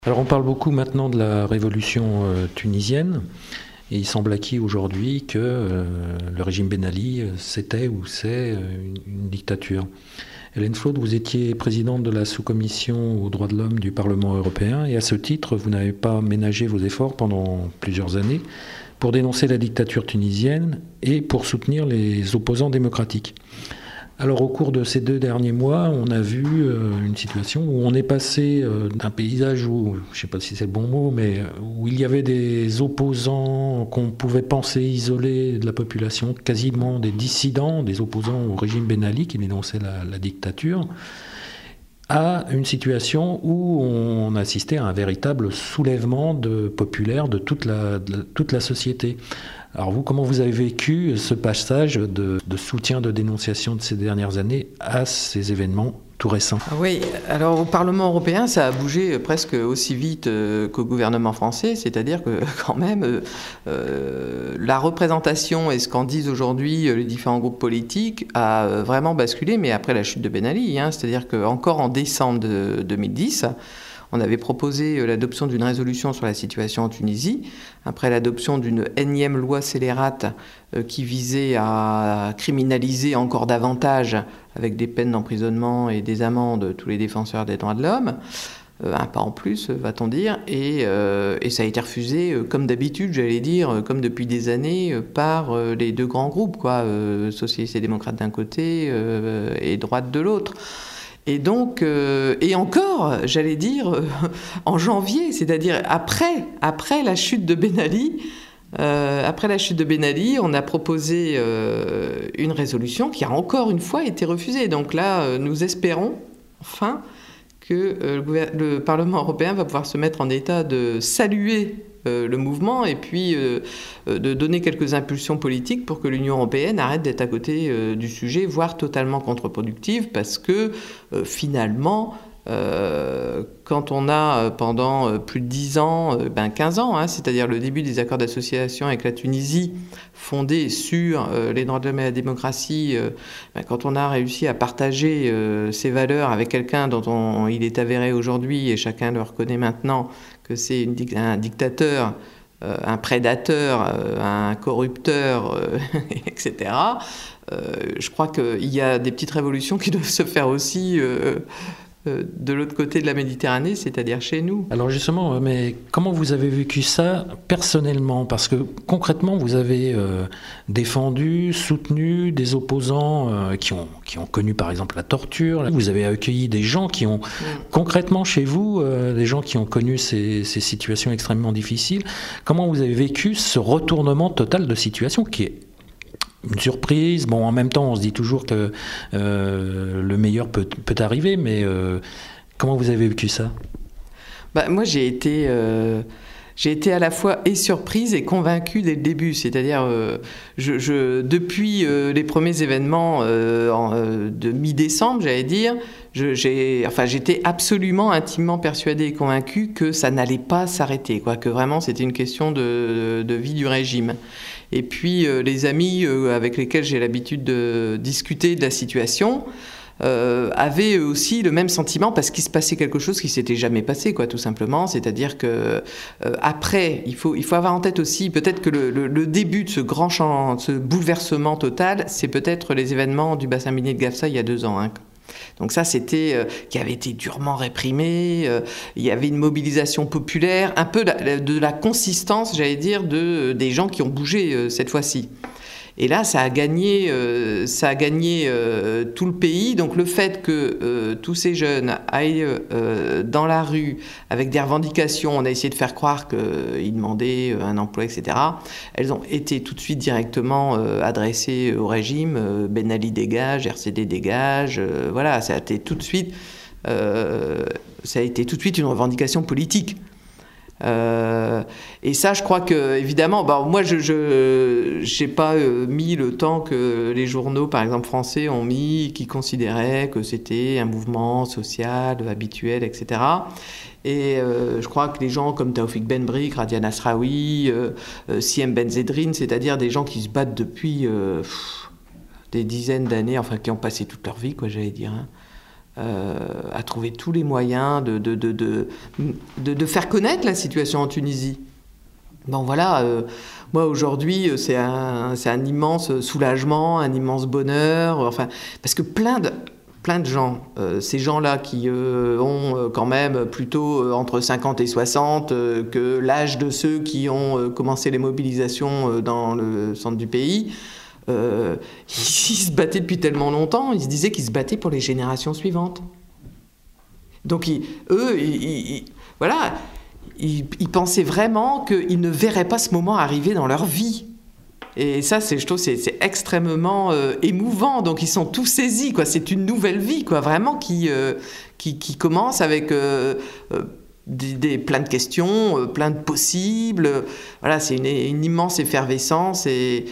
Alors on parle beaucoup maintenant de la révolution tunisienne et il semble acquis aujourd'hui que le régime Ben Ali c'était ou c'est une dictature. Hélène Flaude, vous étiez présidente de la sous-commission aux droits de l'homme du Parlement européen et à ce titre, vous n'avez pas ménagé vos efforts pendant plusieurs années pour dénoncer la dictature tunisienne et pour soutenir les opposants démocratiques. Alors au cours de ces 2 derniers mois, on a vu une situation où on est passé d'un paysage où, je ne sais pas si c'est le bon mot, mais où il y avait des opposants qu'on pouvait penser isolés de la population, quasiment des dissidents, des opposants au régime Ben Ali qui dénonçait la dictature, à une situation où on assistait à un véritable soulèvement populaire de toute la société. Alors vous, comment vous avez vécu ce passage de soutien, de dénonciation de ces dernières années à ces événements tout récents? Oui, alors au Parlement européen, ça a bougé presque aussi vite qu'au gouvernement français, c'est-à-dire que quand même, la représentation et ce qu'en disent aujourd'hui les différents groupes politiques a vraiment basculé, mais après la chute de Ben Ali, c'est-à-dire qu'encore en décembre 2010, on avait proposé l'adoption d'une résolution sur la situation en Tunisie, après l'adoption d'une énième loi scélérate qui visait à criminaliser encore davantage, avec des peines d'emprisonnement et des amendes, tous les défenseurs des droits de l'homme. Un pas en plus, va-t-on dire, et ça a été refusé, comme d'habitude, j'allais dire, comme depuis des années, par les 2 grands groupes, socialistes et démocrates d'un côté et droite de l'autre. Et donc, et encore, j'allais dire, en janvier, c'est-à-dire après la chute de Ben Ali, on a proposé une résolution qui a encore une fois été refusée. Donc là, nous espérons, enfin, que le Parlement européen va pouvoir se mettre en état de saluer le mouvement et puis de donner quelques impulsions politiques pour que l'Union européenne arrête d'être à côté du sujet, voire totalement contre-productive, parce que finalement, quand on a pendant plus de 10 ans, 15 ans, c'est-à-dire le début des accords d'association avec la Tunisie, fondés sur les droits de l'homme et la démocratie, quand on a réussi à partager ces valeurs avec quelqu'un dont il est avéré aujourd'hui, et chacun le reconnaît maintenant, que c'est un dictateur, un prédateur, un corrupteur, etc. Je crois qu'il y a des petites révolutions qui doivent se faire aussi de l'autre côté de la Méditerranée, c'est-à-dire chez nous. Alors justement, mais comment vous avez vécu ça personnellement? Parce que concrètement, vous avez défendu, soutenu des opposants qui ont connu par exemple la torture. Vous avez accueilli des gens qui ont, concrètement chez vous, des gens qui ont connu ces situations extrêmement difficiles. Comment vous avez vécu ce retournement total de situation qui est une surprise? Bon, en même temps, on se dit toujours que le meilleur peut arriver, mais comment vous avez vécu ça? Moi, j'ai été à la fois surprise et convaincue dès le début. C'est-à-dire, depuis les premiers événements de mi-décembre, j'allais dire, j'étais absolument, intimement persuadée et convaincue que ça n'allait pas s'arrêter, que vraiment c'était une question de vie du régime. Et puis les amis avec lesquels j'ai l'habitude de discuter de la situation avaient aussi le même sentiment, parce qu'il se passait quelque chose qui s'était jamais passé, tout simplement. C'est-à-dire que après, il faut avoir en tête aussi peut-être que le début de ce ce bouleversement total, c'est peut-être les événements du bassin minier de Gafsa il y a 2 ans. Donc ça, c'était qui avait été durement réprimé. Il y avait une mobilisation populaire, un peu de la consistance, j'allais dire, des gens qui ont bougé cette fois-ci. Et là, ça a gagné tout le pays. Donc le fait que tous ces jeunes aillent dans la rue avec des revendications, on a essayé de faire croire qu'ils demandaient un emploi, etc. Elles ont été tout de suite directement adressées au régime. Ben Ali dégage, RCD dégage. Voilà, ça a été tout de suite une revendication politique. Et ça, je crois que, évidemment, moi, je n'ai pas mis le temps que les journaux, par exemple français, ont mis, qui considéraient que c'était un mouvement social, habituel, etc. Et je crois que les gens comme Taoufik Ben Brik, Radia Nasraoui, Siem Ben Zedrine, c'est-à-dire des gens qui se battent depuis des dizaines d'années, enfin qui ont passé toute leur vie, j'allais dire, a trouvé tous les moyens de faire connaître la situation en Tunisie. Bon voilà, moi aujourd'hui c'est un immense soulagement, un immense bonheur, enfin, parce que plein de gens, ces gens-là qui ont quand même plutôt entre 50 et 60 que l'âge de ceux qui ont commencé les mobilisations dans le centre du pays, ils se battaient depuis tellement longtemps, ils se disaient qu'ils se battaient pour les générations suivantes. Donc voilà, ils pensaient vraiment qu'ils ne verraient pas ce moment arriver dans leur vie. Et ça, je trouve, c'est extrêmement émouvant. Donc, ils sont tous saisis, quoi. C'est une nouvelle vie, quoi, vraiment, qui commence avec plein de questions, plein de possibles. Voilà, c'est une immense effervescence. Et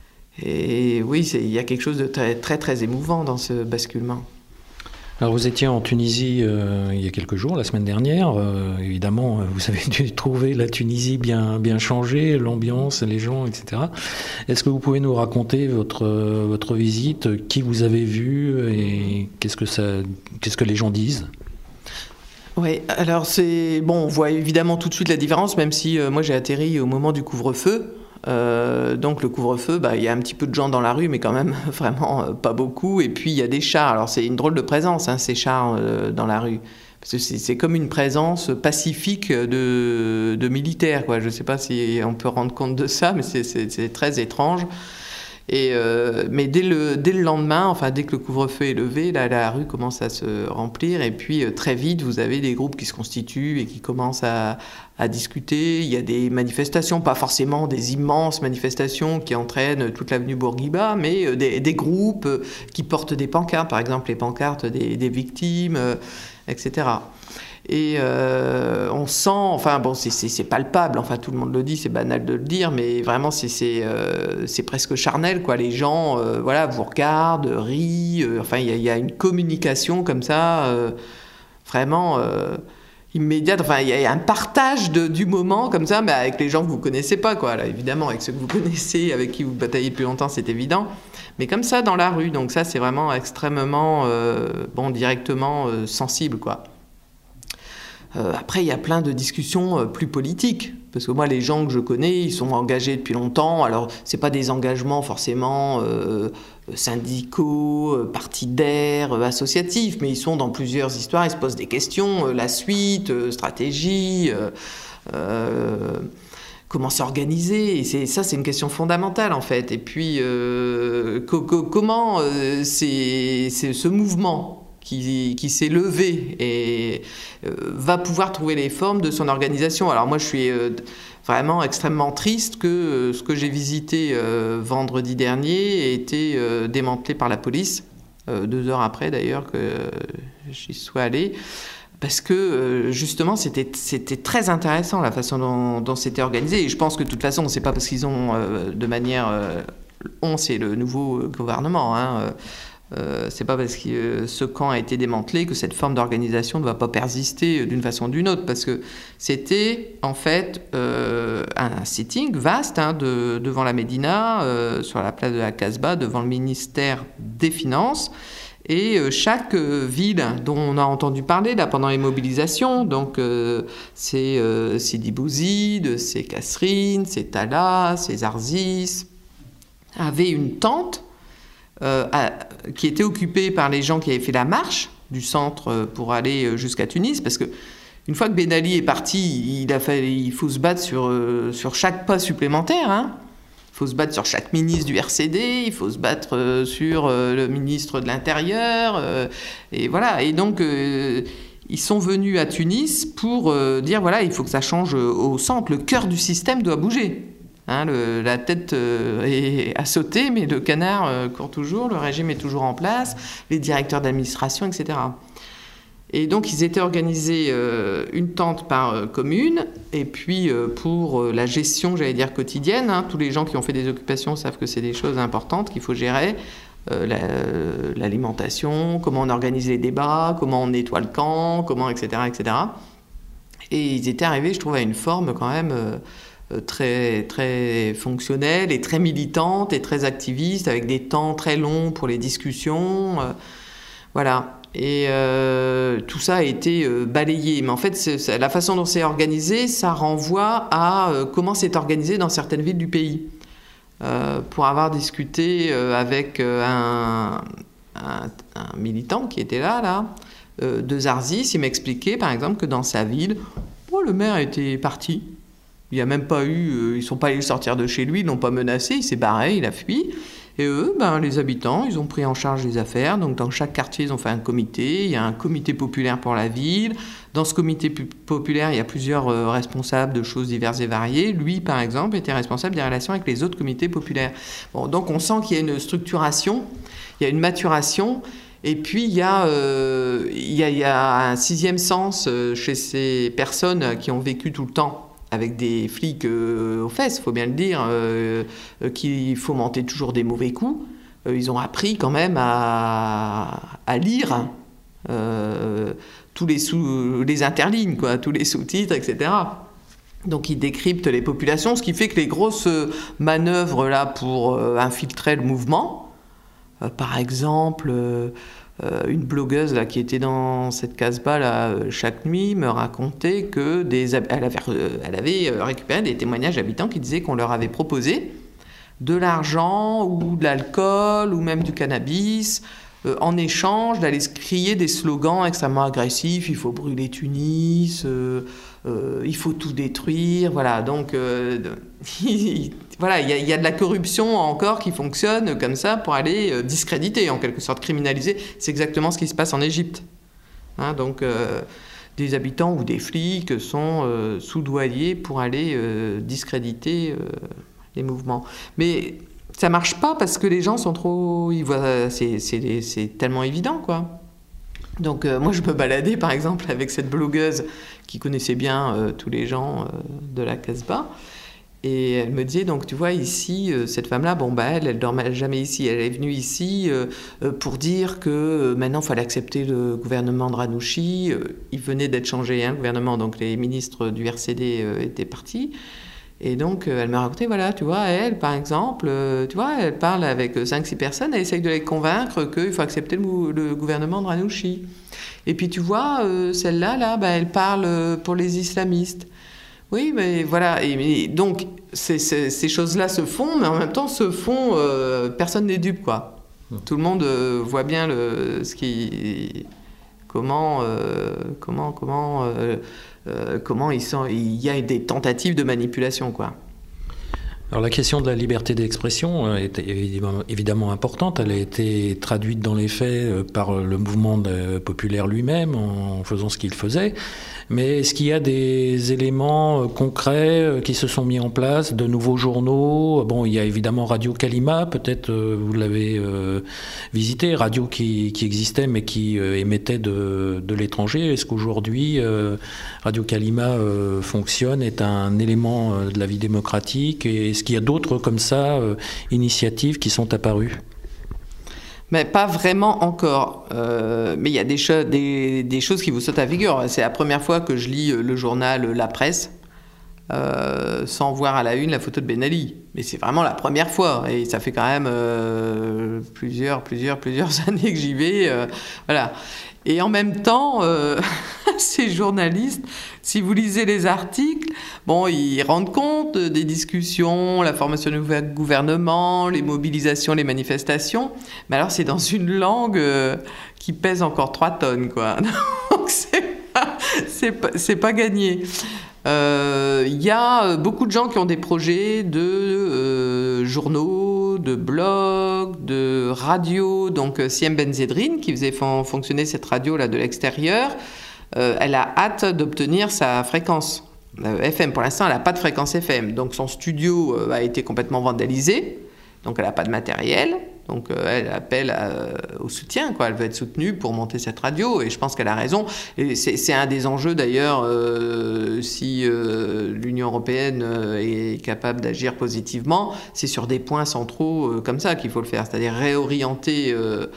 oui, il y a quelque chose de très, très, très émouvant dans ce basculement. Alors vous étiez en Tunisie il y a quelques jours, la semaine dernière. Évidemment, vous avez dû trouver la Tunisie bien changée, l'ambiance, les gens, etc. Est-ce que vous pouvez nous raconter votre visite, qui vous avez vu et qu'est-ce que les gens disent ? Oui, alors on voit évidemment tout de suite la différence, même si moi j'ai atterri au moment du couvre-feu. Donc le couvre-feu, il y a un petit peu de gens dans la rue, mais quand même vraiment pas beaucoup. Et puis il y a des chars. Alors c'est une drôle de présence, ces chars dans la rue. Parce que c'est comme une présence pacifique de militaires, quoi. Je ne sais pas si on peut rendre compte de ça, mais c'est très étrange. Mais dès le lendemain, enfin dès que le couvre-feu est levé, là, la rue commence à se remplir. Et puis très vite, vous avez des groupes qui se constituent et qui commencent à discuter. Il y a des manifestations, pas forcément des immenses manifestations qui entraînent toute l'avenue Bourguiba, mais des groupes qui portent des pancartes, par exemple les pancartes des victimes, etc. Et on sent, enfin bon, c'est palpable, enfin tout le monde le dit, c'est banal de le dire, mais vraiment c'est presque charnel, quoi. Les gens, voilà, vous regardent, rient, enfin il y a une communication comme ça, vraiment immédiate. Enfin il y a un partage du moment comme ça, mais avec les gens que vous connaissez pas, quoi. Là, évidemment, avec ceux que vous connaissez, avec qui vous bataillez depuis longtemps, c'est évident. Mais comme ça dans la rue, donc ça c'est vraiment extrêmement, directement sensible, quoi. Après, il y a plein de discussions plus politiques. Parce que moi, les gens que je connais, ils sont engagés depuis longtemps. Alors, ce n'est pas des engagements forcément syndicaux, partidaires, associatifs, mais ils sont dans plusieurs histoires, ils se posent des questions, la suite, stratégie, comment s'organiser. Et ça, c'est une question fondamentale, en fait. Et puis, comment c'est ce mouvement qui s'est levé et va pouvoir trouver les formes de son organisation. Alors moi, je suis vraiment extrêmement triste que ce que j'ai visité vendredi dernier ait été démantelé par la police, 2 heures après d'ailleurs que j'y sois allé, parce que justement, c'était très intéressant la façon dont c'était organisé. Et je pense que de toute façon, c'est pas parce qu'ils ont de manière... c'est le nouveau gouvernement, c'est pas parce que ce camp a été démantelé que cette forme d'organisation ne va pas persister d'une façon ou d'une autre, parce que c'était en fait un sitting vaste devant la Médina, sur la place de la Casbah, devant le ministère des Finances, et chaque ville dont on a entendu parler là pendant les mobilisations, donc c'est Sidi Bouzid, c'est Kasserine, c'est Tala, c'est Zarzis, avait une tente qui était occupée par les gens qui avaient fait la marche du centre pour aller jusqu'à Tunis, parce que une fois que Ben Ali est parti, il faut se battre sur chaque pas supplémentaire. Il faut se battre sur chaque ministre du RCD, il faut se battre sur le ministre de l'Intérieur, et voilà. Et donc ils sont venus à Tunis pour dire voilà, il faut que ça change au centre, le cœur du système doit bouger. La tête a sauté, mais le canard court toujours, le régime est toujours en place, les directeurs d'administration, etc. Et donc, ils étaient organisés une tente par commune, et puis pour la gestion, j'allais dire, quotidienne, tous les gens qui ont fait des occupations savent que c'est des choses importantes qu'il faut gérer, l'alimentation, comment on organise les débats, comment on nettoie le camp, comment, etc., etc. Et ils étaient arrivés, je trouve, à une forme quand même... très, très fonctionnelle et très militante et très activiste, avec des temps très longs pour les discussions. Voilà. Et tout ça a été balayé. Mais en fait, la façon dont c'est organisé, ça renvoie à comment c'est organisé dans certaines villes du pays. Pour avoir discuté avec un militant qui était là, de Zarzis, il m'expliquait par exemple que dans sa ville, le maire était parti. Il n'y a même pas eu, ils ne sont pas allés le sortir de chez lui, ils ne l'ont pas menacé, il s'est barré, il a fui. Et eux, les habitants, ils ont pris en charge les affaires. Donc dans chaque quartier, ils ont fait un comité. Il y a un comité populaire pour la ville. Dans ce comité populaire, il y a plusieurs responsables de choses diverses et variées. Lui, par exemple, était responsable des relations avec les autres comités populaires. Bon, donc on sent qu'il y a une structuration, il y a une maturation. Et puis il y a un sixième sens chez ces personnes qui ont vécu tout le temps avec des flics aux fesses, il faut bien le dire, qui fomentaient toujours des mauvais coups. Ils ont appris quand même à lire tous les interlignes, quoi, tous les sous-titres, etc. Donc ils décryptent les populations, ce qui fait que les grosses manœuvres là pour infiltrer le mouvement, par exemple... une blogueuse là, qui était dans cette Casbah là, chaque nuit me racontait que elle avait récupéré des témoignages d'habitants qui disaient qu'on leur avait proposé de l'argent ou de l'alcool ou même du cannabis en échange d'aller se crier des slogans extrêmement agressifs. Il faut brûler Tunis, il faut tout détruire. Voilà, donc voilà, il y a de la corruption encore qui fonctionne comme ça pour aller discréditer, en quelque sorte criminaliser. C'est exactement ce qui se passe en Égypte. Donc des habitants ou des flics sont soudoyés pour aller discréditer les mouvements. Mais ça marche pas parce que les gens sont trop... Ils voient, c'est tellement évident, quoi. Donc moi, je me baladais, par exemple, avec cette blogueuse qui connaissait bien tous les gens de la Casbah. Et elle me disait, donc tu vois, ici, cette femme-là, elle dormait jamais ici. Elle est venue ici pour dire que maintenant, il fallait accepter le gouvernement de Ranouchi. Il venait d'être changé, le gouvernement, donc les ministres du RCD étaient partis. Et donc, elle me racontait, voilà, tu vois, elle, par exemple, tu vois, elle parle avec 5-6 personnes, elle essaye de les convaincre qu'il faut accepter le gouvernement de Ranouchi. Et puis, tu vois, celle-là, elle parle pour les islamistes. Oui, mais voilà. Et donc, ces choses-là se font, mais en même temps se font, personne n'est dupe, quoi. Tout le monde voit bien comment il y a des tentatives de manipulation, quoi. Alors la question de la liberté d'expression est évidemment importante. Elle a été traduite dans les faits par le mouvement populaire lui-même en faisant ce qu'il faisait. Mais est-ce qu'il y a des éléments concrets qui se sont mis en place, de nouveaux journaux? Bon, il y a évidemment Radio Kalima, peut-être vous l'avez visité, radio qui existait mais qui émettait de l'étranger. Est-ce qu'aujourd'hui Radio Kalima fonctionne, est un élément de la vie démocratique? Et est-ce qu'il y a d'autres comme ça, initiatives qui sont apparues? Mais pas vraiment encore. Mais il y a des choses qui vous sautent à la figure. C'est la première fois que je lis le journal La Presse sans voir à la une la photo de Ben Ali. Mais c'est vraiment la première fois. Et ça fait quand même plusieurs années que j'y vais. Voilà. Et en même temps, ces journalistes, si vous lisez les articles, ils rendent compte des discussions, la formation du gouvernement, les mobilisations, les manifestations. Mais alors, c'est dans une langue qui pèse encore 3 tonnes, quoi. Donc, c'est pas gagné. Il y a beaucoup de gens qui ont des projets de journaux, de blogs, de radio. Donc Siem Benzedrine, qui faisait fonctionner cette radio-là de l'extérieur, elle a hâte d'obtenir sa fréquence FM. Pour l'instant, elle n'a pas de fréquence FM. Donc son studio a été complètement vandalisé. Donc elle n'a pas de matériel. Donc elle appelle au soutien, quoi. Elle veut être soutenue pour monter cette radio, et je pense qu'elle a raison. Et c'est un des enjeux d'ailleurs, si l'Union européenne est capable d'agir positivement, c'est sur des points centraux comme ça qu'il faut le faire, c'est-à-dire réorienter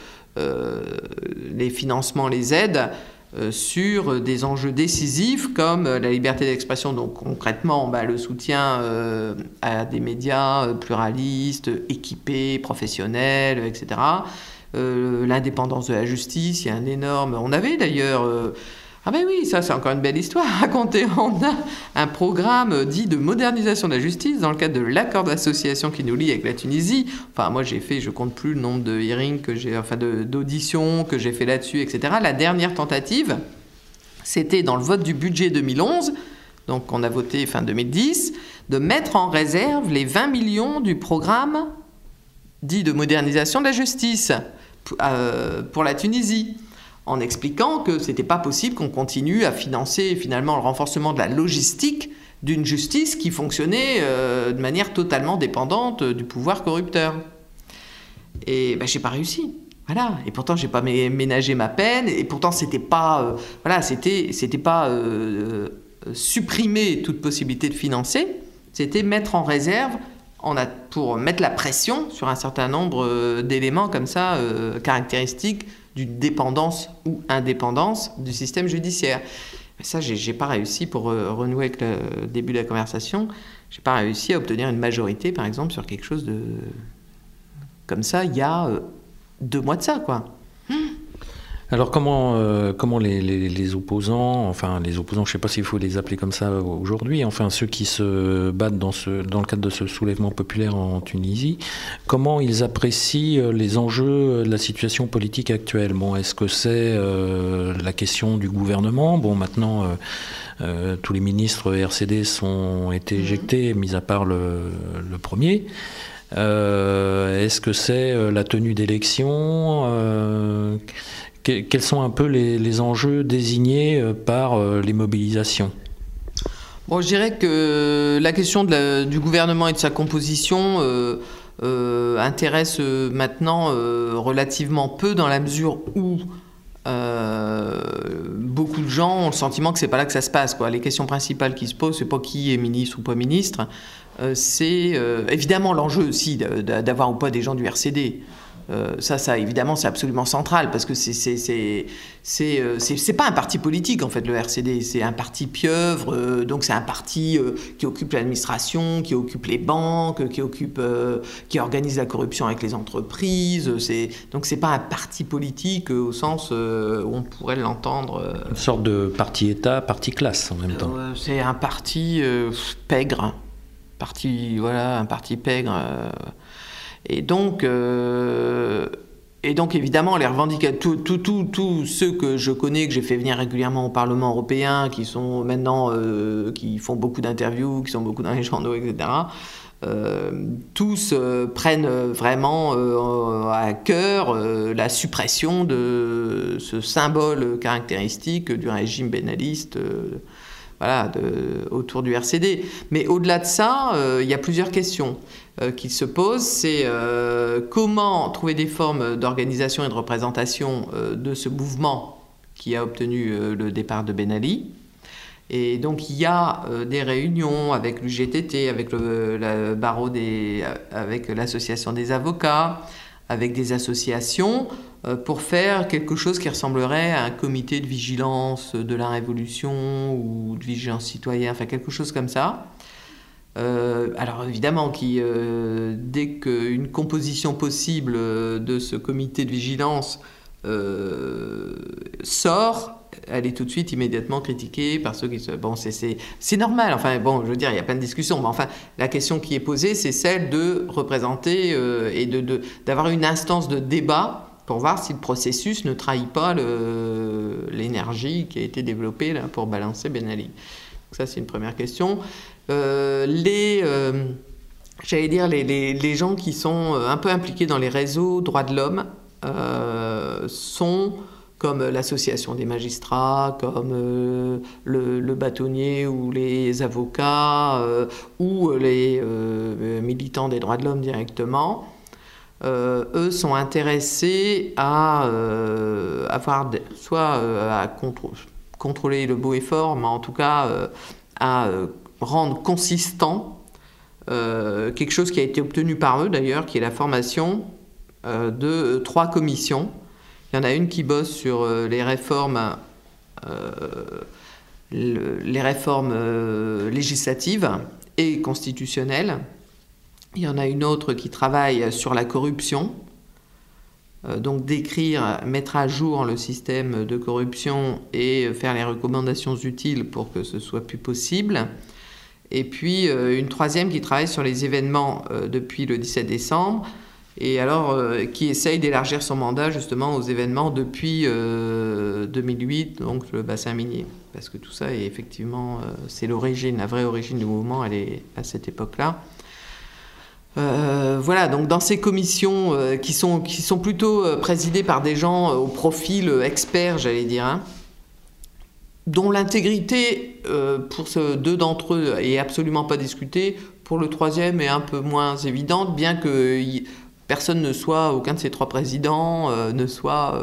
les financements, les aides sur des enjeux décisifs comme la liberté d'expression, donc concrètement le soutien à des médias pluralistes, équipés, professionnels, etc. l'indépendance de la justice, il y a un énorme... On avait d'ailleurs... Ah ben oui, ça c'est encore une belle histoire à raconter. On a un programme dit de modernisation de la justice dans le cadre de l'accord d'association qui nous lie avec la Tunisie. Enfin, moi j'ai fait, je compte plus le nombre de hearings que j'ai, enfin d'auditions que j'ai fait là-dessus, etc. La dernière tentative, c'était dans le vote du budget 2011, donc on a voté fin 2010, de mettre en réserve les 20 millions du programme dit de modernisation de la justice pour la Tunisie, en expliquant que ce n'était pas possible qu'on continue à financer finalement le renforcement de la logistique d'une justice qui fonctionnait de manière totalement dépendante du pouvoir corrupteur. Et ben, j'ai pas réussi. Voilà. Et pourtant, j'ai pas ménagé ma peine. Et pourtant, c'était pas supprimer toute possibilité de financer. C'était mettre en réserve pour mettre la pression sur un certain nombre d'éléments comme ça, caractéristiques d'une dépendance ou indépendance du système judiciaire. Mais ça, j'ai pas réussi, pour renouer avec le début de la conversation, j'ai pas réussi à obtenir une majorité, par exemple, sur quelque chose comme ça, il y a 2 mois de ça, quoi. Alors comment les opposants, enfin les opposants, je ne sais pas s'il faut les appeler comme ça aujourd'hui, enfin ceux qui se battent dans le cadre de ce soulèvement populaire en Tunisie, comment ils apprécient les enjeux de la situation politique actuelle? Bon, est-ce que c'est la question du gouvernement? Bon, maintenant tous les ministres RCD ont été éjectés, mis à part le premier. Est-ce que c'est la tenue d'élections? Quels sont un peu les enjeux désignés par les mobilisations? Bon, je dirais que la question du gouvernement et de sa composition intéresse maintenant relativement peu, dans la mesure où beaucoup de gens ont le sentiment que c'est pas là que ça se passe, quoi. Les questions principales qui se posent, c'est pas qui est ministre ou pas ministre, c'est évidemment l'enjeu aussi d'avoir ou pas des gens du RCD. Ça évidemment c'est absolument central, parce que c'est pas un parti politique en fait, le RCD, c'est un parti pieuvre, donc c'est un parti qui occupe l'administration, qui occupe les banques, qui organise la corruption avec les entreprises, donc c'est pas un parti politique au sens où on pourrait l'entendre. Une sorte de parti-État, parti-classe en même temps. C'est un parti pègre, un parti pègre. Et donc évidemment, les revendications, tous ceux que je connais, que j'ai fait venir régulièrement au Parlement européen, qui sont maintenant, qui font beaucoup d'interviews, qui sont beaucoup dans les journaux, etc., tous prennent vraiment à cœur la suppression de ce symbole caractéristique du régime bénaliste, autour du RCD. Mais au-delà de ça, il y a plusieurs questions qui se posent. C'est comment trouver des formes d'organisation et de représentation de ce mouvement qui a obtenu le départ de Ben Ali. Et donc il y a des réunions avec l'UGTT, avec le barreau avec l'association des avocats, avec des associations, pour faire quelque chose qui ressemblerait à un comité de vigilance de la Révolution ou de vigilance citoyenne, enfin quelque chose comme ça. Alors évidemment, dès qu'une composition possible de ce comité de vigilance sort, elle est tout de suite immédiatement critiquée par ceux qui se... Bon, c'est normal, enfin bon, je veux dire, il y a plein de discussions, mais enfin, la question qui est posée, c'est celle de représenter et d'avoir une instance de débat pour voir si le processus ne trahit pas l'énergie qui a été développée là, pour balancer Ben Ali. Donc ça, c'est une première question. Les gens qui sont un peu impliqués dans les réseaux droits de l'homme sont comme l'association des magistrats, comme le bâtonnier ou les avocats ou les militants des droits de l'homme directement. Eux sont intéressés à contrôler le beau et fort, mais en tout cas à rendre consistant quelque chose qui a été obtenu par eux d'ailleurs, qui est la formation de 3 commissions. Il y en a une qui bosse sur les réformes législatives et constitutionnelles. Il y en a une autre qui travaille sur la corruption. donc décrire, mettre à jour le système de corruption et faire les recommandations utiles pour que ce soit plus possible. Et puis une troisième qui travaille sur les événements depuis le 17 décembre, et alors qui essaye d'élargir son mandat justement aux événements depuis 2008, donc le bassin minier. Parce que tout ça est effectivement, c'est l'origine, la vraie origine du mouvement, elle est à cette époque-là. Voilà, donc dans ces commissions qui sont plutôt présidées par des gens au profil expert, j'allais dire, hein, dont l'intégrité pour deux d'entre eux est absolument pas discutée, pour le troisième est un peu moins évidente, bien que personne ne soit, aucun de ces trois présidents ne soit,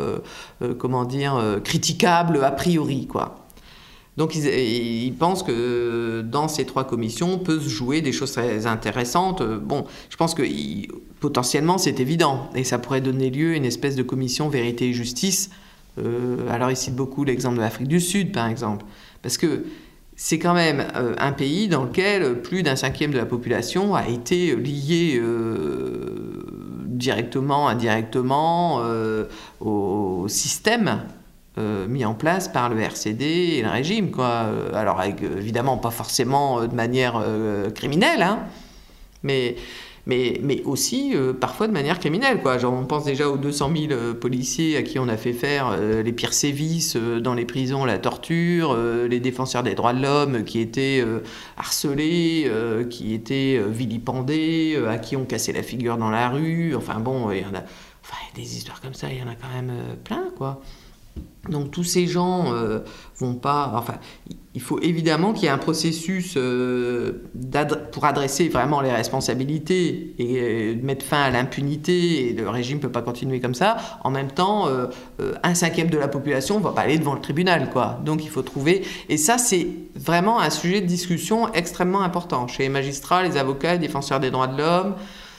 critiquable a priori, quoi. Donc ils pensent que dans ces trois commissions peut se jouer des choses très intéressantes. Bon, je pense que potentiellement c'est évident, et ça pourrait donner lieu à une espèce de commission vérité et justice. Alors ils citent beaucoup l'exemple de l'Afrique du Sud, par exemple, parce que c'est quand même un pays dans lequel plus d'un cinquième de la population a été lié directement, indirectement au système mis en place par le RCD et le régime, quoi. Alors évidemment pas forcément de manière criminelle, hein, mais aussi parfois de manière criminelle, quoi. Genre, on pense déjà aux 200 000 policiers à qui on a fait faire les pires sévices dans les prisons, la torture, les défenseurs des droits de l'homme qui étaient harcelés, qui étaient vilipendés, à qui on cassait la figure dans la rue. Enfin bon, il y a des histoires comme ça, il y en a quand même plein, quoi. Donc tous ces gens vont pas... Enfin, il faut évidemment qu'il y ait un processus pour adresser vraiment les responsabilités et mettre fin à l'impunité, et le régime ne peut pas continuer comme ça. En même temps, un cinquième de la population ne va pas aller devant le tribunal, quoi. Donc il faut trouver... Et ça, c'est vraiment un sujet de discussion extrêmement important chez les magistrats, les avocats, les défenseurs des droits de l'homme.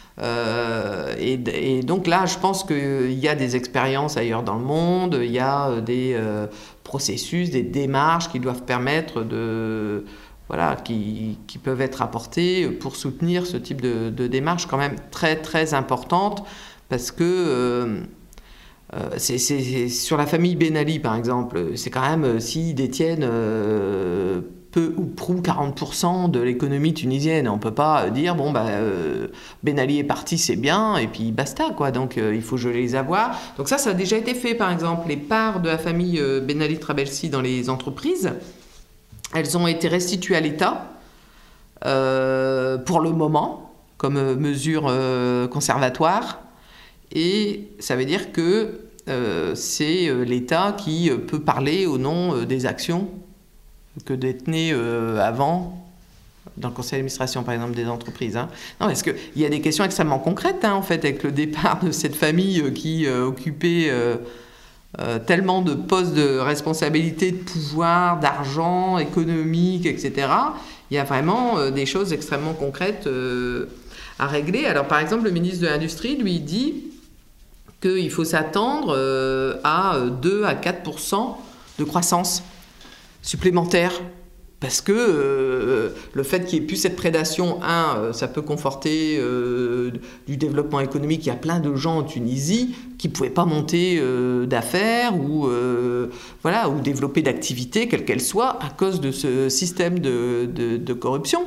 Et donc là, je pense qu'il y a des expériences ailleurs dans le monde, il y a des processus, des démarches qui doivent permettre de... Voilà, qui peuvent être apportées pour soutenir ce type de démarche quand même très, très importante, parce que c'est sur la famille Ben Ali, par exemple, c'est quand même, s'ils détiennent... peu ou prou 40% de l'économie tunisienne. On ne peut pas dire, bon, Ben Ali est parti, c'est bien, et puis basta, quoi. Donc, il faut geler les avoirs. Donc ça a déjà été fait, par exemple. Les parts de la famille Ben Ali Trabelsi dans les entreprises, elles ont été restituées à l'État pour le moment, comme mesure conservatoire. Et ça veut dire que c'est l'État qui peut parler au nom des actions que détenaient avant dans le conseil d'administration, par exemple, des entreprises. Hein. Non, parce qu'il y a des questions extrêmement concrètes, hein, en fait, avec le départ de cette famille qui occupait tellement de postes de responsabilité, de pouvoir, d'argent, économique, etc. Il y a vraiment des choses extrêmement concrètes à régler. Alors, par exemple, le ministre de l'Industrie, lui, dit qu'il faut s'attendre à 2 à 4% de croissance supplémentaire, parce que le fait qu'il n'y ait plus cette prédation, ça peut conforter du développement économique. Il y a plein de gens en Tunisie qui ne pouvaient pas monter d'affaires ou développer d'activités, quelle qu'elle soit, à cause de ce système de corruption.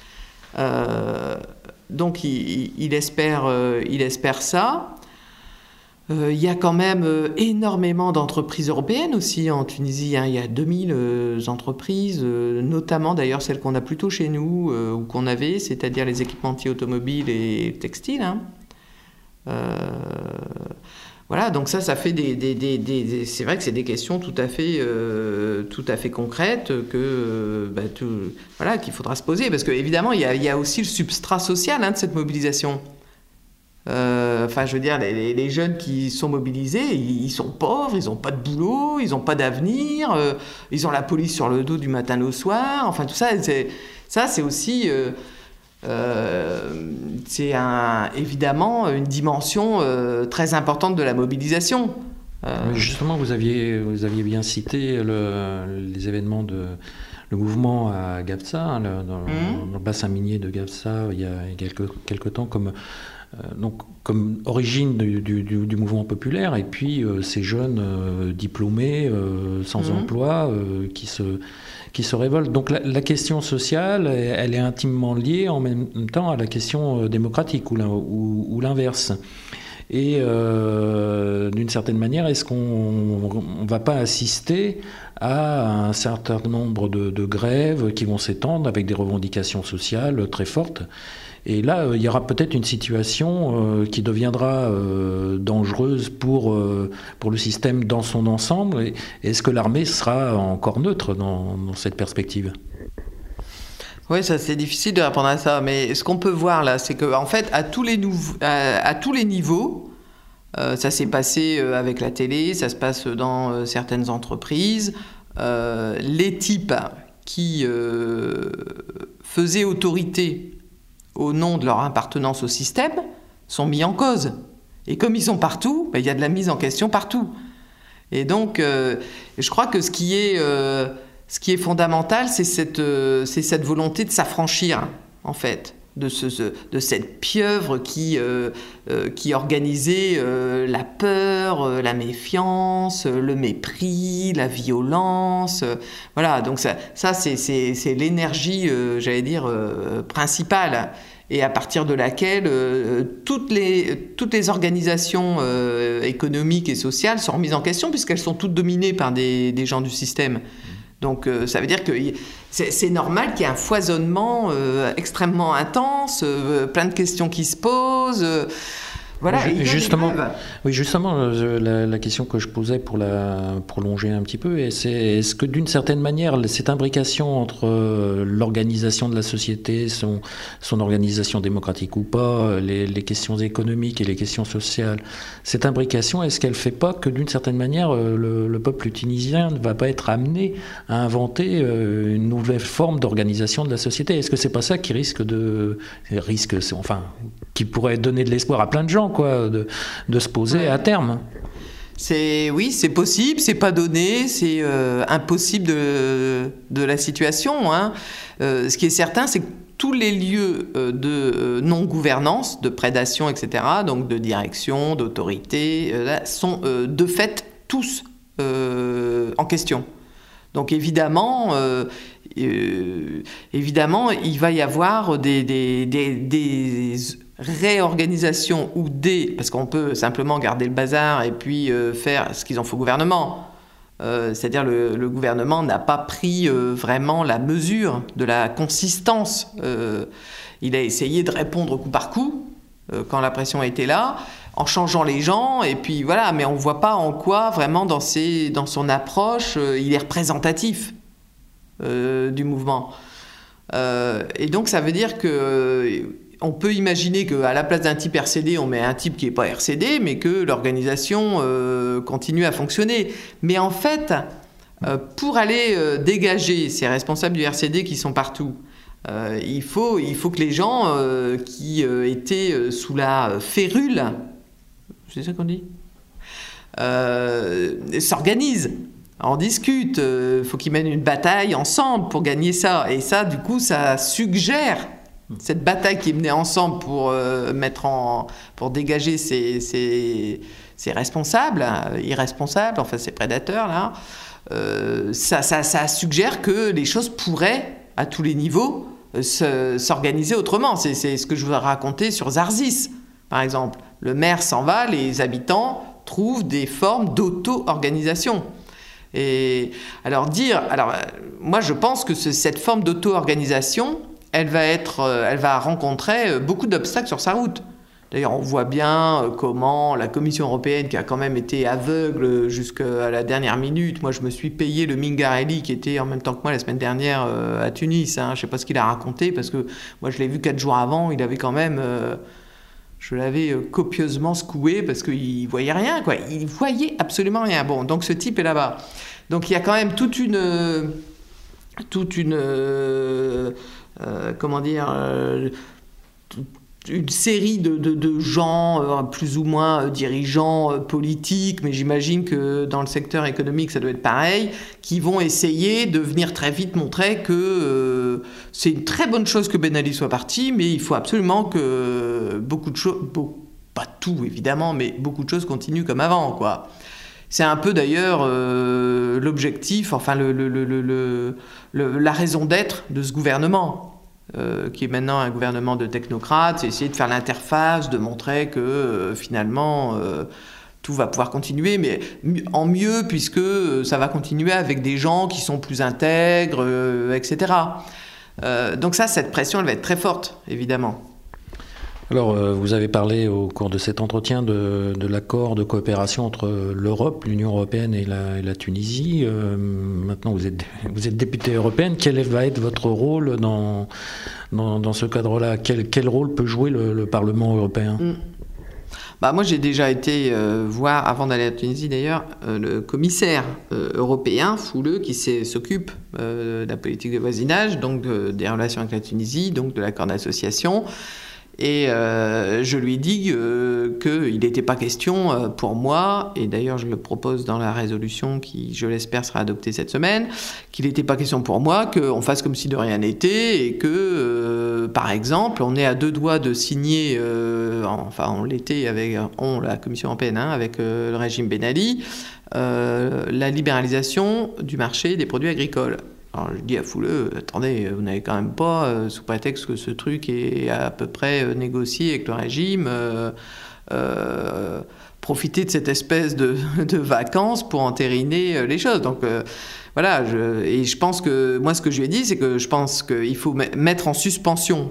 Donc il espère ça. Il y a quand même énormément d'entreprises européennes aussi en Tunisie. Hein. Il y a 2000 entreprises, notamment d'ailleurs celles qu'on a plutôt chez nous, ou qu'on avait, c'est-à-dire les équipementiers automobiles et textiles. Hein. Voilà, donc ça fait c'est vrai que c'est des questions tout à fait concrètes qu'il faudra se poser, parce qu'évidemment il y a aussi le substrat social, hein, de cette mobilisation. Je veux dire, les jeunes qui sont mobilisés, ils sont pauvres, ils n'ont pas de boulot, ils n'ont pas d'avenir, ils ont la police sur le dos du matin au soir. Enfin, tout ça, c'est aussi... évidemment une dimension très importante de la mobilisation. Justement, vous aviez bien cité les événements le mouvement à Gafsa, dans le bassin minier de Gafsa, il y a quelque temps, comme donc comme origine du mouvement populaire, et puis ces jeunes diplômés sans emploi qui se révoltent. Donc la question sociale, elle est intimement liée en même temps à la question démocratique ou l'inverse. Et d'une certaine manière, est-ce qu'on ne va pas assister à un certain nombre de grèves qui vont s'étendre avec des revendications sociales très fortes? Et là, il y aura peut-être une situation qui deviendra dangereuse pour le système dans son ensemble. Et est-ce que l'armée sera encore neutre dans cette perspective ? Oui, ça c'est difficile de répondre à ça, mais ce qu'on peut voir là, c'est qu'en fait, à tous les niveaux, ça s'est passé avec la télé, ça se passe dans certaines entreprises, les types qui faisaient autorité au nom de leur appartenance au système sont mis en cause. Et comme ils sont partout, il y a de la mise en question partout. Et donc, je crois que ce qui est fondamental, c'est cette volonté de s'affranchir, en fait, de cette pieuvre qui organisait la peur, la méfiance, le mépris, la violence. Voilà, donc ça c'est l'énergie, j'allais dire, principale. Et à partir de laquelle toutes les organisations économiques et sociales sont remises en question, puisqu'elles sont toutes dominées par des gens du système. Donc ça veut dire que c'est normal qu'il y ait un foisonnement extrêmement intense, plein de questions qui se posent. Voilà, justement, la question que je posais pour la prolonger un petit peu, c'est est-ce que d'une certaine manière, cette imbrication entre l'organisation de la société, son organisation démocratique ou pas, les questions économiques et les questions sociales, cette imbrication, est-ce qu'elle ne fait pas que d'une certaine manière, le peuple tunisien ne va pas être amené à inventer une nouvelle forme d'organisation de la société? Est-ce que c'est pas ça qui qui pourrait donner de l'espoir à plein de gens, de se poser à terme? Oui, c'est possible, c'est pas donné, c'est impossible de la situation, hein. Ce qui est certain, c'est que tous les lieux de non-gouvernance, de prédation, etc., donc de direction, d'autorité, sont de fait tous en question. Donc évidemment, il va y avoir des réorganisation parce qu'on peut simplement garder le bazar et puis faire ce qu'ils ont fait au gouvernement. C'est-à-dire le gouvernement n'a pas pris vraiment la mesure de la consistance. Il a essayé de répondre coup par coup quand la pression était là, en changeant les gens, et puis voilà, mais on ne voit pas en quoi vraiment dans son approche il est représentatif du mouvement. Et donc ça veut dire que on peut imaginer qu'à la place d'un type RCD, on met un type qui n'est pas RCD, mais que l'organisation continue à fonctionner. Mais en fait, pour aller dégager ces responsables du RCD qui sont partout, il faut que les gens qui étaient sous la férule, c'est ça qu'on dit, s'organisent, en discutent. Il faut qu'ils mènent une bataille ensemble pour gagner ça. Et ça, du coup, ça suggère cette bataille qui est menée ensemble pour dégager ces responsables, irresponsables, enfin ces prédateurs là, ça suggère que les choses pourraient, à tous les niveaux, s'organiser autrement. C'est ce que je vous ai raconté sur Zarzis, par exemple. Le maire s'en va, les habitants trouvent des formes d'auto-organisation. Et alors moi je pense que cette forme d'auto-organisation, elle va rencontrer beaucoup d'obstacles sur sa route. D'ailleurs, on voit bien comment la Commission européenne, qui a quand même été aveugle jusqu'à la dernière minute. Moi, je me suis payé le Mingarelli, qui était en même temps que moi la semaine dernière à Tunis. Hein. Je ne sais pas ce qu'il a raconté, parce que moi, je l'ai vu 4 jours avant. Il avait quand même... je l'avais copieusement secoué, parce qu'il ne voyait rien, quoi. Il ne voyait absolument rien. Bon, donc ce type est là-bas. Donc il y a quand même toute une une série de gens, plus ou moins dirigeants politiques, mais j'imagine que dans le secteur économique, ça doit être pareil, qui vont essayer de venir très vite montrer que c'est une très bonne chose que Ben Ali soit parti, mais il faut absolument que beaucoup de choses, pas tout évidemment, mais beaucoup de choses continuent comme avant, quoi. C'est un peu d'ailleurs l'objectif, enfin la raison d'être de ce gouvernement. Qui est maintenant un gouvernement de technocrates, c'est essayer de faire l'interface, de montrer que finalement tout va pouvoir continuer, mais en mieux, puisque ça va continuer avec des gens qui sont plus intègres, etc. Donc cette pression, elle va être très forte, évidemment. Alors, vous avez parlé au cours de cet entretien de l'accord de coopération entre l'Europe, l'Union européenne et la Tunisie. Maintenant, vous êtes députée européenne. Quel va être votre rôle dans ce cadre-là ? Quel rôle peut jouer le Parlement européen ? Moi, j'ai déjà été voir, avant d'aller à la Tunisie d'ailleurs, le commissaire européen, Fouleux, qui s'occupe de la politique de voisinage, donc des relations avec la Tunisie, donc de l'accord d'association. Et je lui ai dit qu'il n'était pas question pour moi, et d'ailleurs je le propose dans la résolution qui, je l'espère, sera adoptée cette semaine, qu'il n'était pas question pour moi qu'on fasse comme si de rien n'était, et que, par exemple, on est à 2 doigts de signer, on l'était avec la Commission européenne, avec le régime Ben Ali, la libéralisation du marché des produits agricoles. Alors je dis à Fouleux, attendez, vous n'avez quand même pas, sous prétexte que ce truc est à peu près négocié avec le régime, profiter de cette espèce de vacances pour entériner les choses. Donc voilà, et je pense que, moi ce que je lui ai dit, c'est que je pense qu'il faut mettre en suspension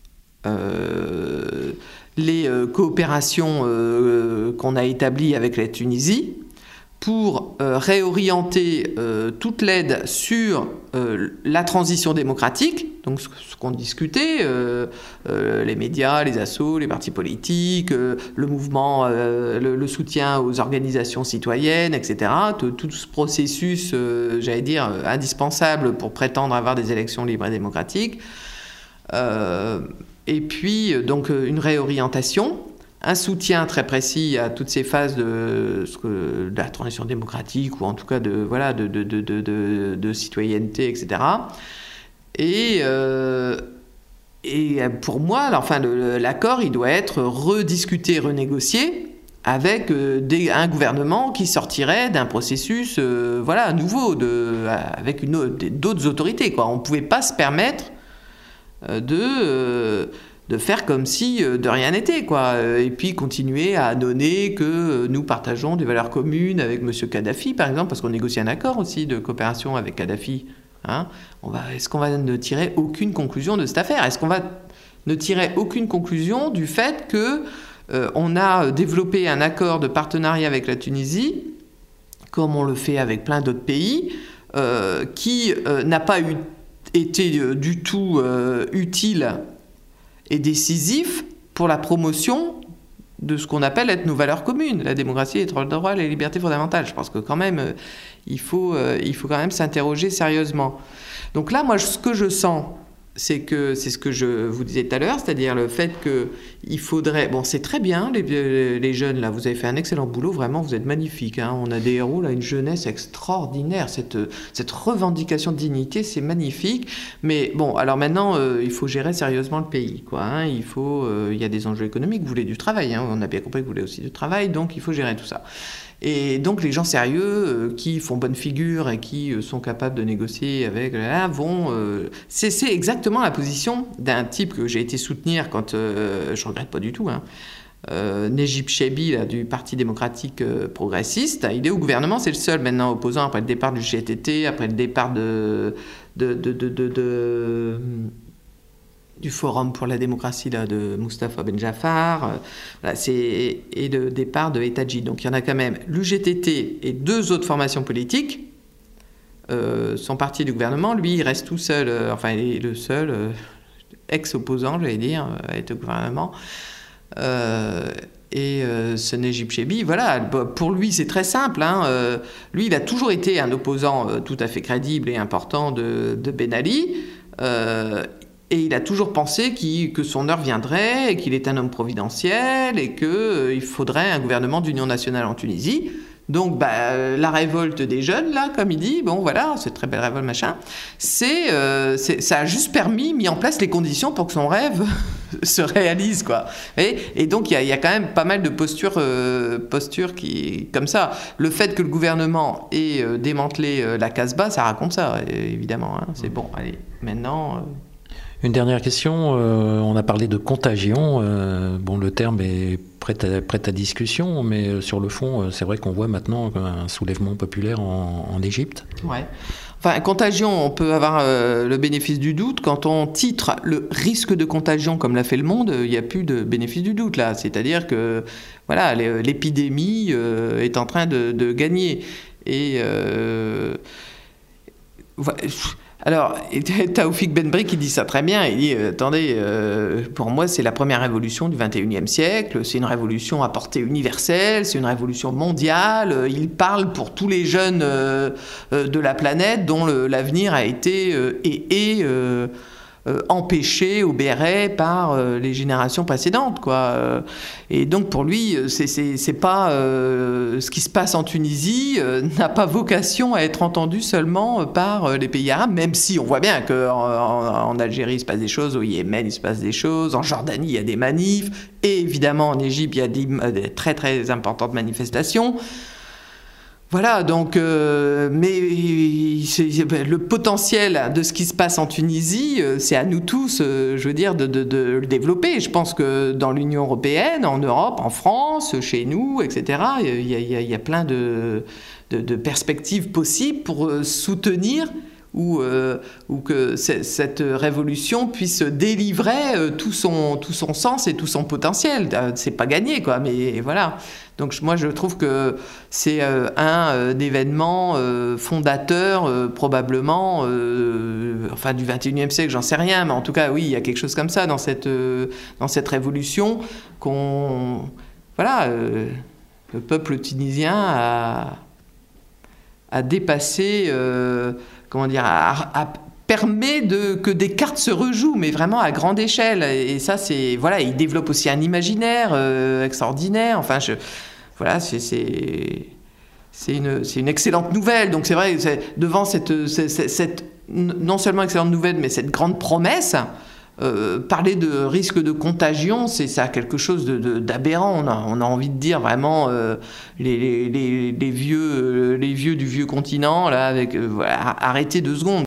les coopérations qu'on a établies avec la Tunisie, pour réorienter toute l'aide sur la transition démocratique, donc ce qu'on discutait, les médias, les assos, les partis politiques, le mouvement, le soutien aux organisations citoyennes, etc. Tout ce processus, j'allais dire, indispensable pour prétendre avoir des élections libres et démocratiques. Et puis, donc, une réorientation. Un soutien très précis à toutes ces phases de la transition démocratique, ou en tout cas de citoyenneté, etc. Et pour moi, l'accord, il doit être rediscuté, renégocié avec un gouvernement qui sortirait d'un processus nouveau, avec d'autres autorités, quoi. On ne pouvait pas se permettre de faire comme si de rien n'était, quoi. Et puis continuer à donner que nous partageons des valeurs communes avec M. Kadhafi, par exemple, parce qu'on négocie un accord aussi de coopération avec Kadhafi. Est-ce qu'on va ne tirer aucune conclusion de cette affaire ? Est-ce qu'on va ne tirer aucune conclusion du fait qu'on a développé un accord de partenariat avec la Tunisie, comme on le fait avec plein d'autres pays, qui n'a pas été du tout utile et décisif pour la promotion de ce qu'on appelle être nos valeurs communes, la démocratie, les droits et les libertés fondamentales. Je pense que quand même, il faut quand même s'interroger sérieusement. Donc là, moi, ce que je sens, c'est ce que je vous disais tout à l'heure, c'est-à-dire le fait qu'il faudrait... Bon, c'est très bien, les jeunes, là, vous avez fait un excellent boulot, vraiment, vous êtes magnifiques. On a des héros, là, une jeunesse extraordinaire, cette revendication de dignité, c'est magnifique. Mais bon, alors maintenant, il faut gérer sérieusement le pays, quoi. Il y a des enjeux économiques, vous voulez du travail, on a bien compris que vous voulez aussi du travail, donc il faut gérer tout ça. Et donc les gens sérieux qui font bonne figure et qui sont capables de négocier avec vont... c'est exactement la position d'un type que j'ai été soutenir quand... je regrette pas du tout, Nejib Chebbi, là, du Parti démocratique progressiste. Il est au gouvernement, c'est le seul maintenant opposant après le départ du GTT, après le départ du Forum pour la démocratie là, de Moustapha Ben Jaafar, et le départ de Etaji. Donc il y en a quand même l'UGTT et 2 autres formations politiques sont partis du gouvernement. Lui, il reste tout seul, il est le seul ex-opposant, j'allais dire, à être au gouvernement. Ce Nejib Chebbi, pour lui, c'est très simple. Lui, il a toujours été un opposant tout à fait crédible et important de Ben Ali. Et il a toujours pensé que son heure viendrait, et qu'il est un homme providentiel, et qu'il faudrait un gouvernement d'union nationale en Tunisie. Donc, la révolte des jeunes, là, comme il dit, bon, voilà, c'est très belle révolte, machin, ça a juste mis en place les conditions pour que son rêve se réalise, quoi. Et donc, il y a quand même pas mal de postures qui, comme ça. Le fait que le gouvernement ait démantelé la Casbah, ça raconte ça, évidemment. Hein. C'est bon, allez, maintenant... Une dernière question, on a parlé de contagion, le terme est prêt à discussion, mais sur le fond, c'est vrai qu'on voit maintenant un soulèvement populaire en Égypte. Ouais. Enfin, contagion, on peut avoir le bénéfice du doute. Quand on titre le risque de contagion, comme l'a fait Le Monde, il n'y a plus de bénéfice du doute, là. C'est-à-dire que, voilà, l'épidémie est en train de gagner. Et... Alors, Taoufik Ben-Bri qui dit ça très bien, il dit attendez, pour moi c'est la première révolution du XXIe siècle, c'est une révolution à portée universelle, c'est une révolution mondiale, il parle pour tous les jeunes de la planète dont l'avenir a été empêché, obéré par les générations précédentes, quoi. Et donc pour lui, c'est pas ce qui se passe en Tunisie n'a pas vocation à être entendu seulement par les pays arabes, même si on voit bien qu'en Algérie il se passe des choses, au Yémen il se passe des choses, en Jordanie il y a des manifs, et évidemment en Égypte il y a des très très importantes manifestations. Voilà, donc, mais le potentiel de ce qui se passe en Tunisie, c'est à nous tous, je veux dire, de le développer. Je pense que dans l'Union européenne, en Europe, en France, chez nous, etc., il y a plein de perspectives possibles pour soutenir ou que cette révolution puisse délivrer tout son sens et tout son potentiel. C'est pas gagné, quoi, mais voilà. Donc moi, je trouve que c'est un événement fondateur, probablement, du XXIe siècle, j'en sais rien, mais en tout cas, oui, il y a quelque chose comme ça dans cette révolution le peuple tunisien a dépassé, permet que des cartes se rejouent, mais vraiment à grande échelle. Et ça, il développe aussi un imaginaire extraordinaire. Enfin, c'est une excellente nouvelle. Donc c'est vrai, devant cette non seulement excellente nouvelle, mais cette grande promesse, parler de risque de contagion, ça a quelque chose d'aberrant. On a envie de dire vraiment les vieux du vieux continent, là, arrêtez 2 secondes.